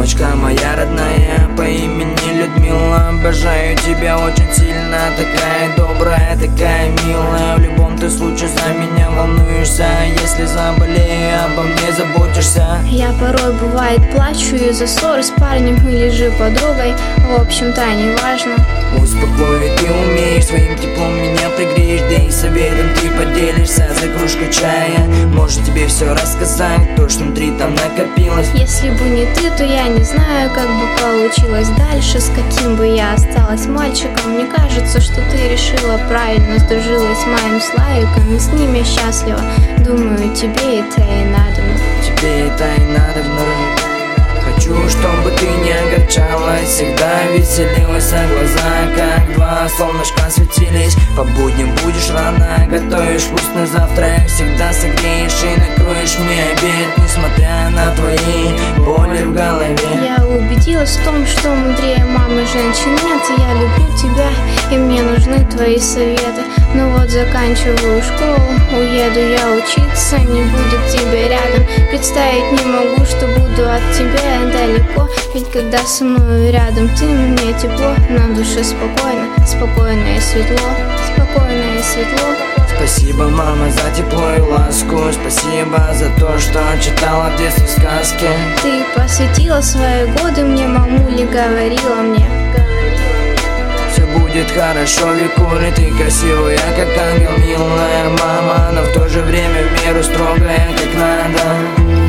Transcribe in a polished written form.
Мамочка моя родная по имени Людмила, обожаю тебя очень сильно. Такая добрая, такая милая. В любом ты случае за меня волнуешься. Если заболею, обо мне заботишься. Я порой бывает плачу из-за ссоры с парнем или же подругой. В общем-то не важно. Успокоить ты умеешь, своим теплом меня пригреешь. Да и советом ты поделишься за кружкой чая. Может тебе все рассказать, то что внутри там накопилось. Если бы не ты, то я не знаю, как бы получилось дальше. С каким бы я осталась мальчиком. Мне кажется, что ты решила правильно, сдружилась с моим Славиком, и с ним я счастлива. Думаю, тебе это и надо. Тебе это и надо. Хочу, чтобы ты не огорчалась, всегда веселилась, а глаза как два солнышка светились. По будням будешь рано, готовишь вкусный завтрак, всегда согреешь и накроешь мне обед, несмотря на твои боли в голове. Я убедилась в том, что мудрее мамы женщин нет. Я люблю тебя, и мне нужны твои советы. Но вот заканчиваю школу, уеду я учиться, не будет тебя рядом. Представить не могу, что буду от тебя далеко. Ведь когда со мной рядом ты, мне тепло, на душе спокойно, спокойно и светло, спокойно и светло. Спасибо, мама, за тепло и ласку. Спасибо за то, что читала в детстве сказки. Ты посвятила свои годы мне, мамуля говорила мне. Все будет хорошо, Викуля, ты красивая, как ангел, милая мама, но в то же время в меру строгая, как надо.